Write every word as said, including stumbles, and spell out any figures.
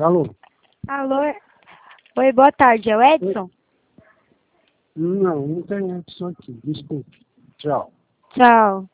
Alô? Alô? Oi, boa tarde, é o Edson? Não, não tem Edson aqui, desculpe. Tchau. Tchau.